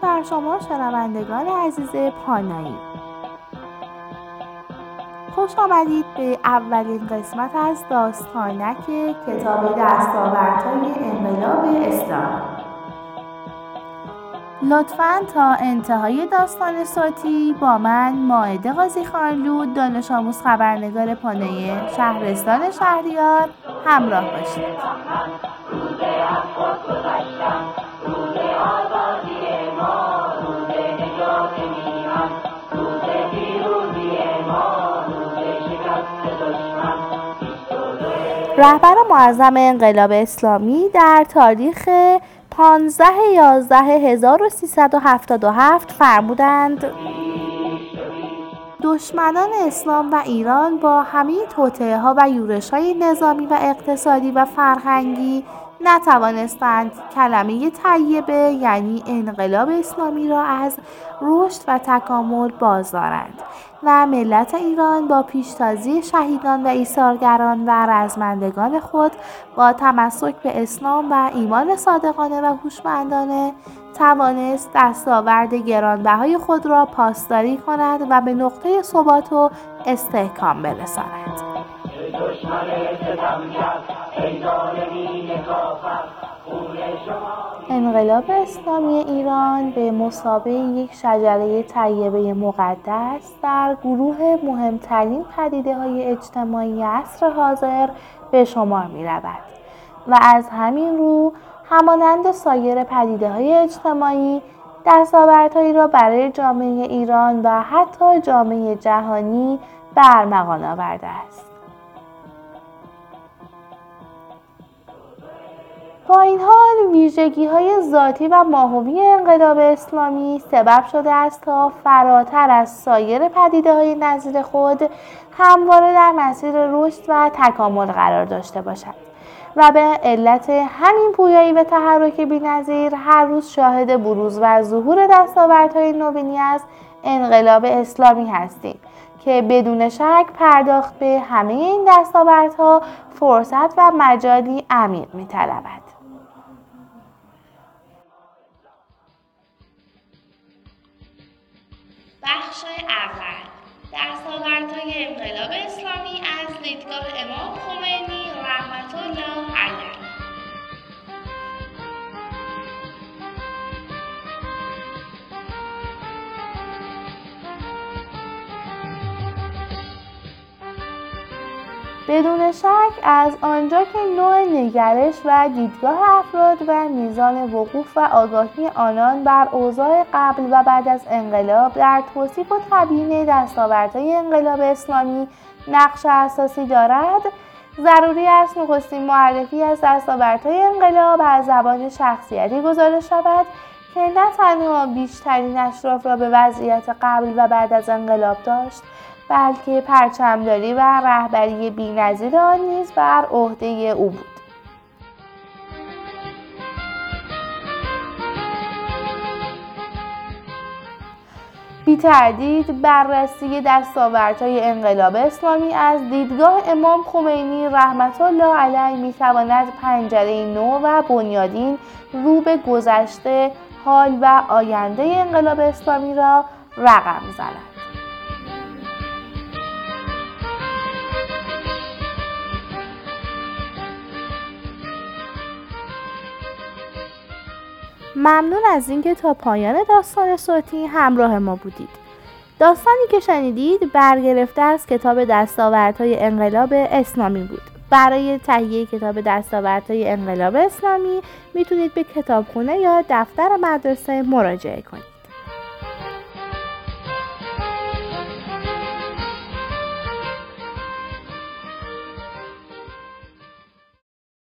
بر شما شنوندگان عزیز پانایی. خوش آمدید به اولین قسمت از داستانک کتاب دستاوردهای انقلاب اسلامی. لطفاً تا انتهای داستان صوتی با من مائده قاضیخانلو، دانش آموز خبرنگار پانایی شهرستان شهریار همراه باشید. رهبر معظم انقلاب اسلامی در تاریخ 15/11/1377 فرمودند دشمنان اسلام و ایران با همه توطئه‌ها و یورش‌های نظامی و اقتصادی و فرهنگی نتوانستند کلمه طیبه یعنی انقلاب اسلامی را از رشد و تکامل باز دارند و ملت ایران با پیشتازی شهیدان و ایثارگران و رزمندگان خود با تمسک به اسلام و ایمان صادقانه و هوشمندانه توانست دستاورد گرانبهای خود را پاسداری کند و به نقطه ثبات و استحکام برساند. انقلاب اسلامی ایران به مثابه یک شجره طیبه مقدس در گروه مهمترین پدیده‌های اجتماعی عصر حاضر به شمار می‌رود و از همین رو همانند سایر پدیده‌های اجتماعی دستاوردهایی را برای جامعه ایران و حتی جامعه جهانی به ارمغان آورده است. با این حال ویژگی‌های ذاتی و ماهوی انقلاب اسلامی سبب شده است تا فراتر از سایر پدیده‌های نظیر خود همواره در مسیر رشد و تکامل قرار داشته باشد و به علت همین پویایی و تحرک بی‌نظیر هر روز شاهد بروز و ظهور دستاوردهای نوینی از انقلاب اسلامی هستیم که بدون شک پرداخت به همه این دستاوردها فرصت و مجالی عمیق می‌طلبد. بخش اول، دستاوردهای انقلاب اسلامی از دیدگاه امام خمینی رحمت الله علیه. بدون شک از آنجا که نوع نگرش و دیدگاه افراد و میزان وقوف و آگاهی آنان بر اوضاع قبل و بعد از انقلاب در توصیف و تبیین دستاوردهای انقلاب اسلامی نقش اساسی دارد، ضروری است نخستین معرفی از دستاوردهای انقلاب از زبان شخصیتی گزارش شود که نه تنها بیشترین اشراف را به وضعیت قبل و بعد از انقلاب داشت، بلکه پرچمداری و رهبری بی‌نظیر آن نیز بر عهده او بود. بی تردید بررسی دستاوردهای انقلاب اسلامی از دیدگاه امام خمینی رحمت الله علیه می‌تواند پنجره نو و بنیادین رو به گذشته، حال و آینده انقلاب اسلامی را رقم زند. ممنون از اینکه تا پایان داستان صوتی همراه ما بودید. داستانی که شنیدید برگرفته از کتاب دستاوردهای انقلاب اسلامی بود. برای تهیه کتاب دستاوردهای انقلاب اسلامی میتونید به کتابخونه یا دفتر مدرسه مراجعه کنید.